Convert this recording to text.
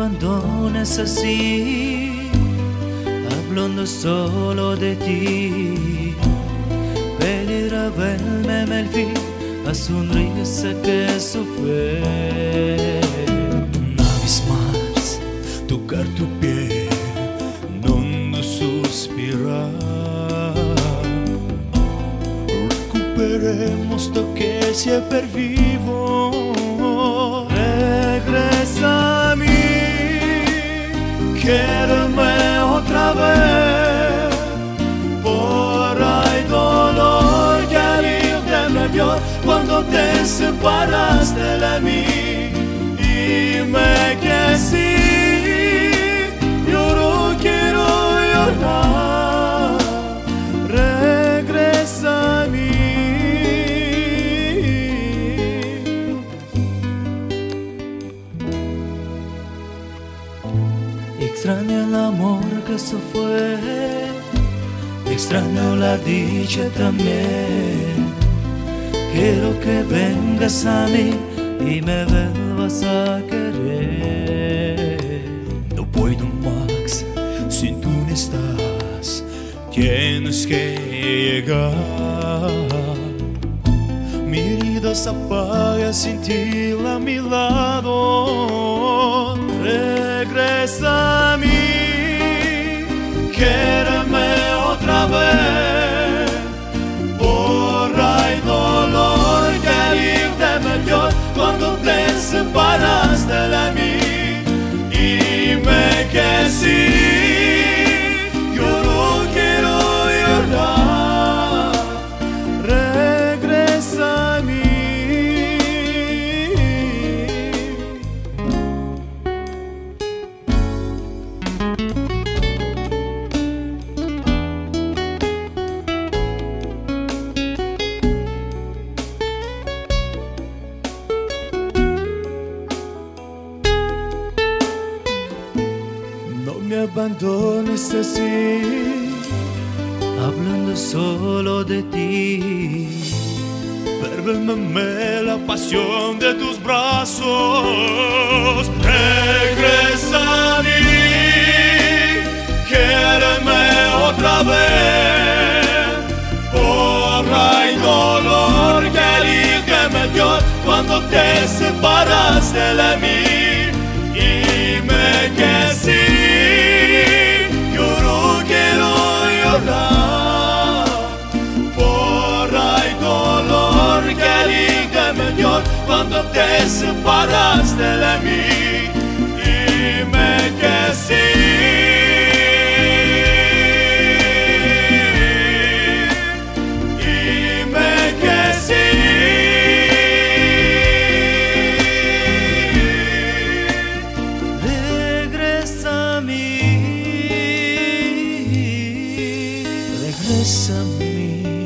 abandones así, hablando solo de ti. Pedirá verme el fin, a sonrisa que eso fue. Una vez más, tocar tu piel, no suspirar. Recuperemos lo que siempre vivo. Regresa a mí, quédame otra vez. Por ahí dolor que alivia me dio cuando te separaste de mí. Y me quedé así, yo no quiero llorar. Regresa a mí. Extraño el amor que se fue, extraño la dicha también. Quiero que vengas a mí y me vuelvas a querer. No puedo más, si tú no estás, tienes que llegar. Mi herida se apaga sin ti a mi lado. Regresa a mí, quédame otra vez. Por ahí dolor que alivia me dio cuando te separaste de mí. Y me quedé así, yo no quiero llorar. Regresa a mí. No me abandones así, hablando solo de ti. Perdóname la pasión de tus brazos. Regresa a mí, quédame otra vez. Por ahí dolor que alivia me dio cuando te separaste de mí. Y me quedé así, yo no quiero llorar. Por ahí dolor que alivia me dio cuando te separaste de mí. Y me quedé así. Regresa a mí, regresa a mí.